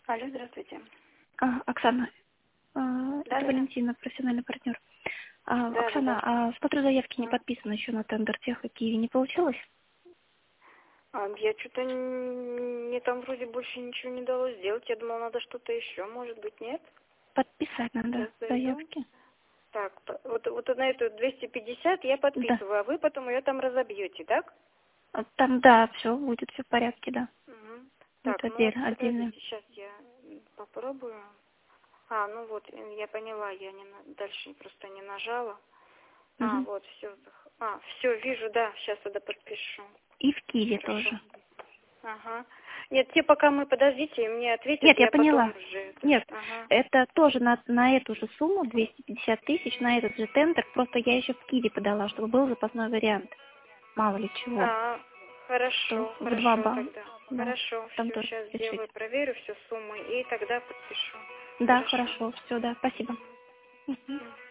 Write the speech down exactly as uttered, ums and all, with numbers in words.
Алло, здравствуйте. А, Оксана, а, Да, это да, да. Валентина, профессиональный партнер. А, Да, да, Оксана, да. а смотрю, заявки не М. подписаны еще на тендер тех и Киви. Не получилось? А, я что-то мне там вроде больше ничего не дало сделать. Я думала, надо что-то еще, может быть, нет? Подписать надо Сейчас зайду. заявки. Так, п- вот, вот на эту двести пятьдесят я Да. подписываю, а вы потом ее там разобьете, так? А Там, да, все будет, все в порядке, да. Мгм. Это Так, ну вот отдельно, отдельно. подождите, сейчас я м, попробую. А, ну вот, э, я поняла, я не на- дальше просто не нажала. А, Мгм. вот, все. А, все, вижу, да, сейчас тогда подпишу. И в Киеве Хорошо. тоже. Ага. Нет, те пока мы подождите, мне ответят, Нет, я я потом поняла. уже это. Нет, Ага. это тоже на, на эту же сумму, двести пятьдесят тысяч, на этот же тендер, просто я еще в Киеве подала, чтобы был запасной вариант. Мало ли чего. А, Что хорошо, в два хорошо балла. тогда. Да, Хорошо, там все, тоже сейчас решить. сделаю, проверю все суммы и тогда подпишу. Да, Хорошо. хорошо, все, да, спасибо. Мгм. Мгм.